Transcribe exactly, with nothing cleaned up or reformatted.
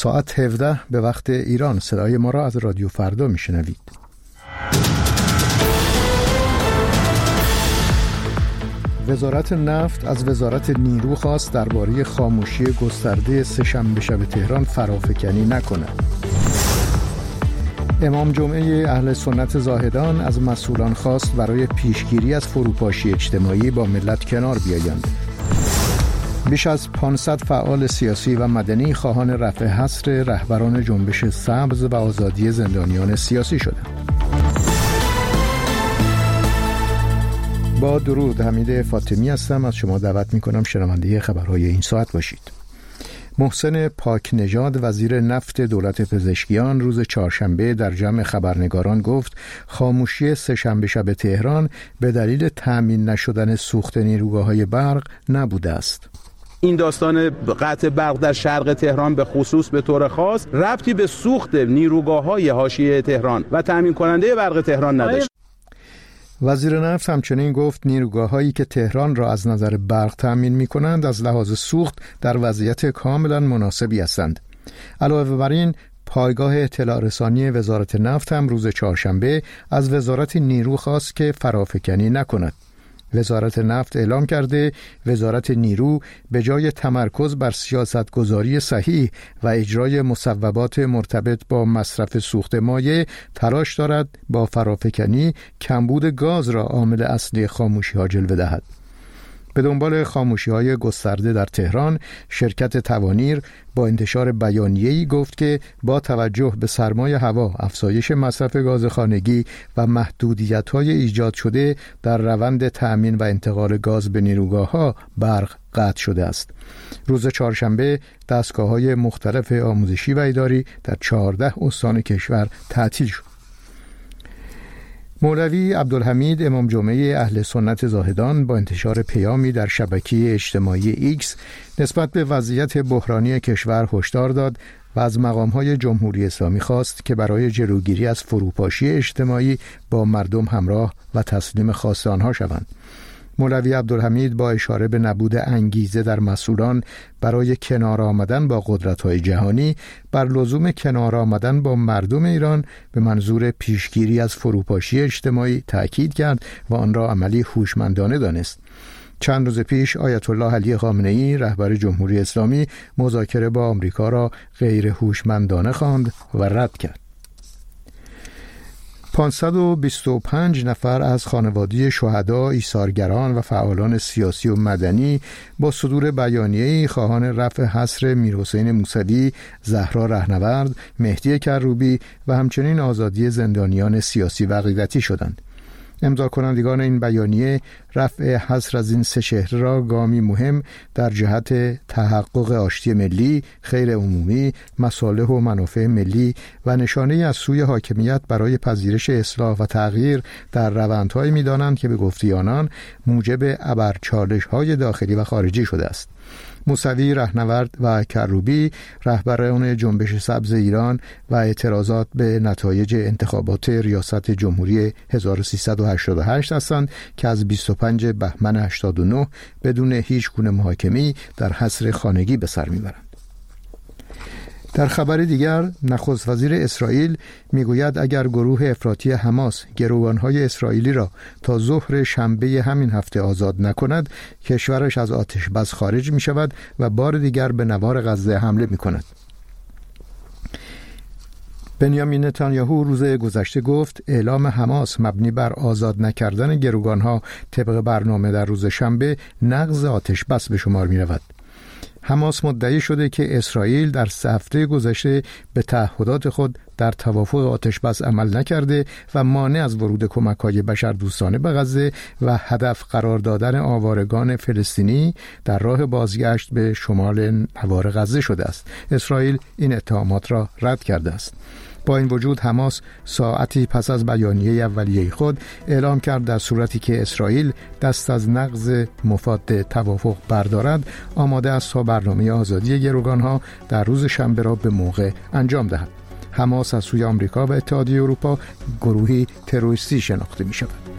ساعت هفده به وقت ایران. صدای ما را از رادیو فردا میشنوید. وزارت نفت از وزارت نیرو خواست درباره خاموشی گسترده سه‌شنبه شب تهران فرافکنی نکند. امام جمعه اهل سنت زاهدان از مسئولان خواست برای پیشگیری از فروپاشی اجتماعی با ملت کنار بیایند. بیش از پانصد فعال سیاسی و مدنی خواهان رفع حصر رهبران جنبش سبز و آزادی زندانیان سیاسی شدند. با درود، حمید فاطمی هستم. از شما دعوت می‌کنم شنونده خبرهای این ساعت باشید. محسن پاک نژاد وزیر نفت دولت پزشکیان روز چهارشنبه در جمع خبرنگاران گفت خاموشی سه‌شنبه شب تهران به دلیل تأمین نشدن سوخت نیروگاه‌های برق نبوده است. این داستان قطع برق در شرق تهران به خصوص به طور خاص ربطی به سوخت نیروگاه‌های حاشیه تهران و تأمین کننده برق تهران نداشت. وزیر نفت همچنین گفت نیروگاه‌هایی که تهران را از نظر برق تأمین می‌کنند از لحاظ سوخت در وضعیت کاملا مناسبی هستند. علاوه بر این پایگاه اطلاع رسانی وزارت نفت هم روز چهارشنبه از وزارت نیرو خواست که فرافکنی نکند. وزارت نفت اعلام کرده وزارت نیرو به جای تمرکز بر سیاستگذاری صحیح و اجرای مصوبات مرتبط با مصرف سوخت مایع تلاش دارد با فرافکنی کمبود گاز را عامل اصلی خاموشی‌ها جلوه دهد. به دنبال خاموشی‌های گسترده در تهران، شرکت توانیر با انتشار بیانیه‌ای گفت که با توجه به سرمای هوا، افزایش مصرف گاز خانگی و محدودیت‌های ایجاد شده در روند تأمین و انتقال گاز به نیروگاه‌ها برق قطع شده است. روز چهارشنبه دستگاه‌های مختلف آموزشی و اداری در چهارده استان کشور تعطیل شد. مولوی عبدالحمید امام جمعه اهل سنت زاهدان با انتشار پیامی در شبکه اجتماعی ایکس نسبت به وضعیت بحرانی کشور هشدار داد و از مقام‌های جمهوری اسلامی خواست که برای جلوگیری از فروپاشی اجتماعی با مردم همراه و تسلیم خواست آنها شوند. مولوی عبدالحمید با اشاره به نبود انگیزه در مسئولان برای کنار آمدن با قدرت‌های جهانی بر لزوم کنار آمدن با مردم ایران به منظور پیشگیری از فروپاشی اجتماعی تأکید کرد و آن را عملی هوشمندانه دانست. چند روز پیش آیت الله علی خامنه‌ای رهبر جمهوری اسلامی مذاکره با آمریکا را غیر هوشمندانه خواند و رد کرد. پانصد و بیست و پنج نفر از خانواده شهدا، ایثارگران و فعالان سیاسی و مدنی با صدور بیانیه‌ای خواهان رفع حصر میرحسین موسوی، زهرا رهنورد، مهدی کروبی و همچنین آزادی زندانیان سیاسی و عقیدتی شدند. امضا کنندگان این بیانیه رفع حصر از این سه چهره را گامی مهم در جهت تحقق آشتی ملی، خیر عمومی، مصالح و منافع ملی و نشانه از سوی حاکمیت برای پذیرش اصلاح و تغییر در روندهایی می‌دانند که به گفته آنان موجب ابرچالش‌های داخلی و خارجی شده است. موسوی، رهنورد و کروبی رهبران جنبش سبز ایران و اعتراضات به نتایج انتخابات ریاست جمهوری هزار و سیصد و هشتاد و هشت هستند که از بیست و پنجم بهمن هشتاد و نه بدون هیچ گونه محاکمه‌ای در حصر خانگی به سر میبرند. در خبر دیگر، نخست وزیر اسرائیل میگوید اگر گروه افراطی حماس گروگانهای اسرائیلی را تا ظهر شنبه همین هفته آزاد نکند، کشورش از آتش بس خارج می شود و بار دیگر به نوار غزه حمله می کند. بنیامین نتانیاهو روز گذشته گفت اعلام حماس مبنی بر آزاد نکردن گروگانها طبق برنامه در روز شنبه نقض آتش بس به شمار می رود. حماس مدعی شده که اسرائیل در سه هفته گذشته به تعهدات خود در توافق آتش بس عمل نکرده و مانع از ورود کمک‌های بشردوستانه به غزه و هدف قرار دادن آوارگان فلسطینی در راه بازگشت به شمال نوار غزه شده است. اسرائیل این اتهامات را رد کرده است. با این وجود حماس ساعتی پس از بیانیه اولیه خود اعلام کرد در صورتی که اسرائیل دست از نقض مفاد توافق بردارد آماده است تا برنامه آزادی گروگانها در روز شنبه را به موقع انجام دهد. حماس از سوی آمریکا و اتحادیه اروپا گروهی تروریستی شناخته می شود.